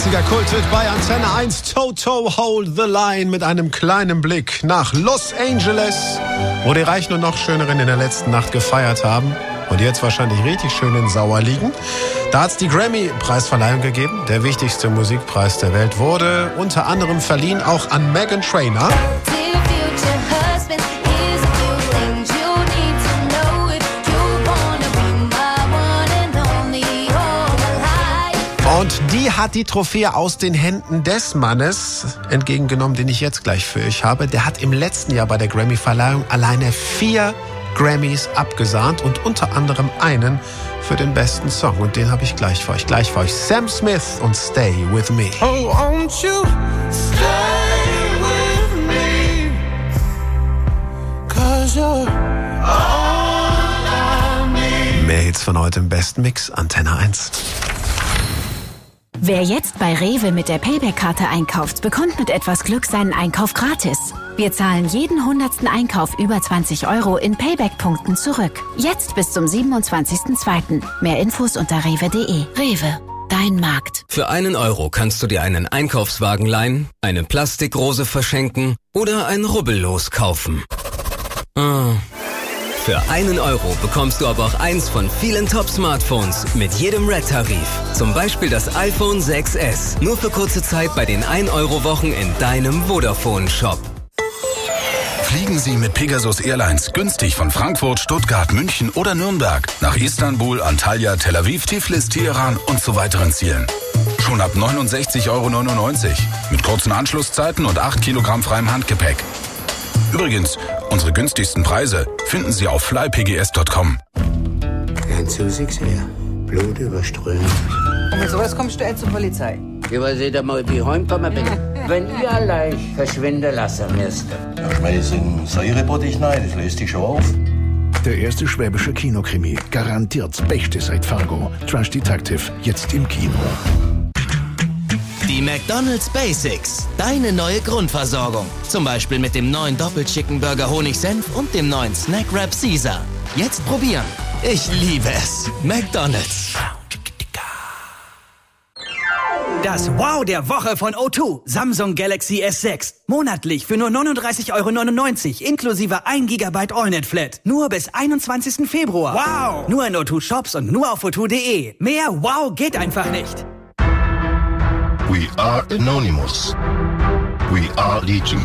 80er Kulthit bei Antenne 1. Toto Hold the Line mit einem kleinen Blick nach Los Angeles, wo die Reichen und noch Schöneren in der letzten Nacht gefeiert haben und jetzt wahrscheinlich richtig schön in Sauer liegen. Da hat es die Grammy-Preisverleihung gegeben. Der wichtigste Musikpreis der Welt wurde unter anderem verliehen auch an Meghan Trainor. Und die hat die Trophäe aus den Händen des Mannes entgegengenommen, den ich jetzt gleich für euch habe. Der hat im letzten Jahr bei der Grammy-Verleihung alleine 4 Grammys abgesahnt und unter anderem einen für den besten Song. Und den habe ich gleich für euch. Sam Smith und Stay With Me. Oh, won't you stay with me? 'Cause you're all I need. Mehr Hits von heute im besten Mix, Antenne 1. Wer jetzt bei Rewe mit der Payback-Karte einkauft, bekommt mit etwas Glück seinen Einkauf gratis. Wir zahlen jeden 100. Einkauf über 20 € in Payback-Punkten zurück. Jetzt bis zum 27.02. Mehr Infos unter rewe.de. Rewe, dein Markt. Für 1 € kannst du dir einen Einkaufswagen leihen, eine Plastikrose verschenken oder ein Rubbellos kaufen. Für 1 € bekommst du aber auch eins von vielen Top-Smartphones mit jedem Red-Tarif. Zum Beispiel das iPhone 6s. Nur für kurze Zeit bei den 1-Euro-Wochen in deinem Vodafone-Shop. Fliegen Sie mit Pegasus Airlines günstig von Frankfurt, Stuttgart, München oder Nürnberg nach Istanbul, Antalya, Tel Aviv, Tiflis, Teheran und zu weiteren Zielen. Schon ab 69,99 € mit kurzen Anschlusszeiten und 8 Kilogramm freiem Handgepäck. Übrigens, unsere günstigsten Preise finden Sie auf flypgs.com. Französisch her. Blut überströmt. Und mit sowas kommst du zur Polizei. Ja, aber seht ihr mal, wie heimkommen bin. Wenn ihr allein verschwinden lassen müsst. Ja, schmeißen Säurebrot hinein, das löst sich schon auf. Der erste schwäbische Kinokrimi. Garantiert das Beste seit Fargo. Trash Detective, jetzt im Kino. Die McDonald's Basics, deine neue Grundversorgung. Zum Beispiel mit dem neuen Doppel-Chicken-Burger Honig-Senf und dem neuen Snack-Wrap Caesar. Jetzt probieren. Ich liebe es. McDonald's. Das Wow der Woche von O2. Samsung Galaxy S6. Monatlich für nur 39,99 € inklusive 1 GB AllNet Flat. Nur bis 21. Februar. Wow! Nur in O2 Shops und nur auf O2.de. Mehr Wow geht einfach nicht. We are Anonymous. We are Legion.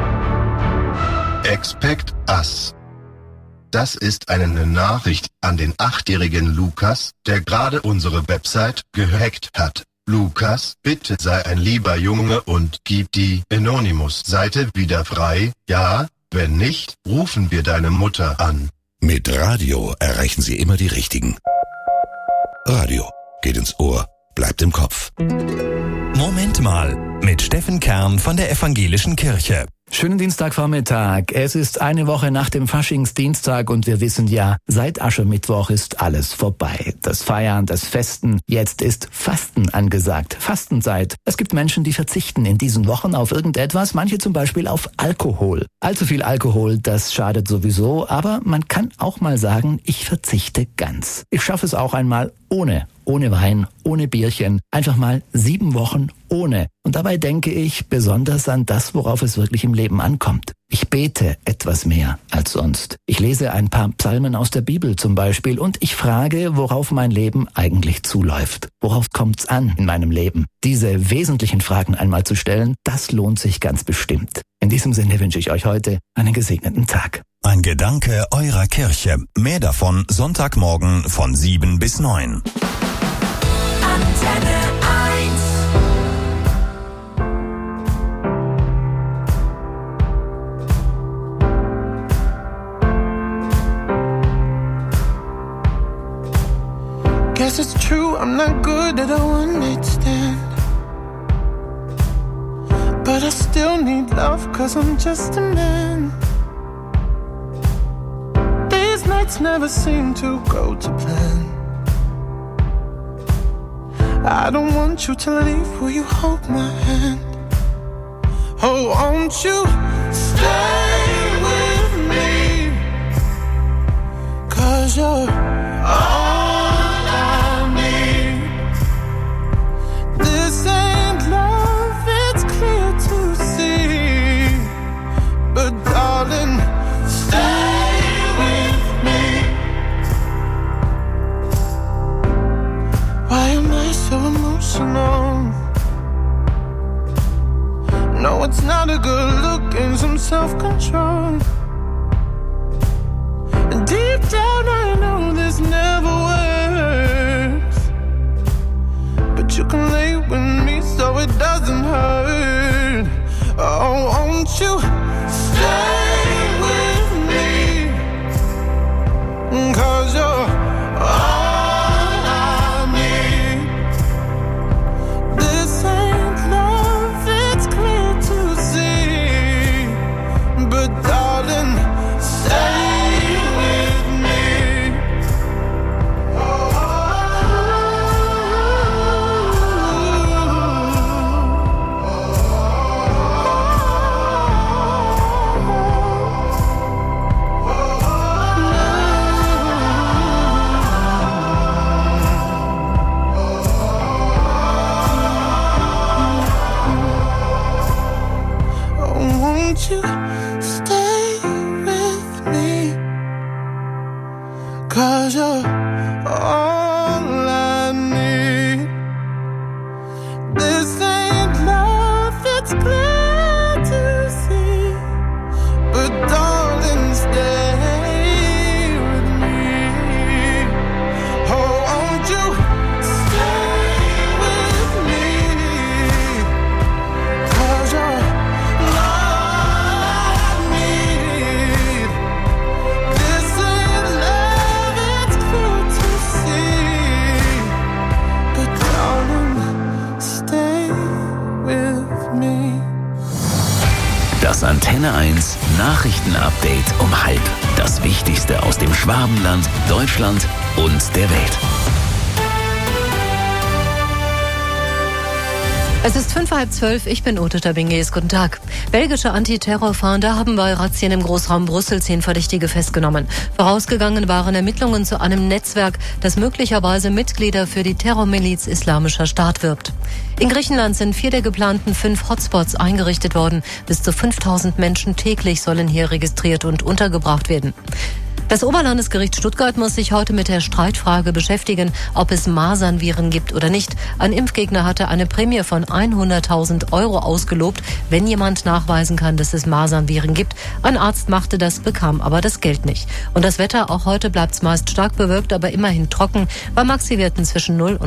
Expect us. Das ist eine Nachricht an den 8-jährigen Lukas, der gerade unsere Website gehackt hat. Lukas, bitte sei ein lieber Junge und gib die Anonymous-Seite wieder frei. Ja, wenn nicht, rufen wir deine Mutter an. Mit Radio erreichen Sie immer die Richtigen. Radio geht ins Ohr, bleibt im Kopf. Moment mal, mit Steffen Kern von der Evangelischen Kirche. Schönen Dienstagvormittag. Es ist eine Woche nach dem Faschingsdienstag und wir wissen ja, seit Aschermittwoch ist alles vorbei. Das Feiern, das Festen. Jetzt ist Fasten angesagt. Fastenzeit. Es gibt Menschen, die verzichten in diesen Wochen auf irgendetwas, manche zum Beispiel auf Alkohol. Allzu viel Alkohol, das schadet sowieso, aber man kann auch mal sagen, ich verzichte ganz. Ich schaffe es auch einmal ohne Wein, ohne Bierchen. Einfach mal 7 Wochen ohne. Und dabei denke ich besonders an das, worauf es wirklich im Leben ankommt. Ich bete etwas mehr als sonst. Ich lese ein paar Psalmen aus der Bibel zum Beispiel und ich frage, worauf mein Leben eigentlich zuläuft. Worauf kommt's an in meinem Leben? Diese wesentlichen Fragen einmal zu stellen, das lohnt sich ganz bestimmt. In diesem Sinne wünsche ich euch heute einen gesegneten Tag. Ein Gedanke eurer Kirche. Mehr davon Sonntagmorgen von 7 bis 9. Antenne 1. Guess it's true, I'm not good at a one-night stand. But I still need love, 'cause I'm just a man. These nights never seem to go to plan. I don't want you to leave, will you hold my hand? Oh, won't you stay with me? 'Cause you're all I need. This ain't you stay with me? 'Cause you're all I need. This ain't love, it's clear to see. But darling, stay with me. Won't you stay with me? 'Cause you're all I need. This ain't love, it's clear to see. But darling, stay with me. Oh, won't you stay with me? 'Cause you're Das Antenne 1 Nachrichtenupdate um 12:30. Das Wichtigste aus dem Schwabenland, Deutschland und der Welt. Es ist 11:55, ich bin Ute Tabinges. Guten Tag. Belgische Antiterrorfahnder haben bei Razzien im Großraum Brüssel 10 Verdächtige festgenommen. Vorausgegangen waren Ermittlungen zu einem Netzwerk, das möglicherweise Mitglieder für die Terrormiliz Islamischer Staat wirbt. In Griechenland sind 4 der geplanten 5 Hotspots eingerichtet worden. Bis zu 5000 Menschen täglich sollen hier registriert und untergebracht werden. Das Oberlandesgericht Stuttgart muss sich heute mit der Streitfrage beschäftigen, ob es Masernviren gibt oder nicht. Ein Impfgegner hatte eine Prämie von 100.000 € ausgelobt, wenn jemand nachweisen kann, dass es Masernviren gibt. Ein Arzt machte das, bekam aber das Geld nicht. Und das Wetter, auch heute bleibt es meist stark bewölkt, aber immerhin trocken. Bei Maxi-Werten zwischen 0 und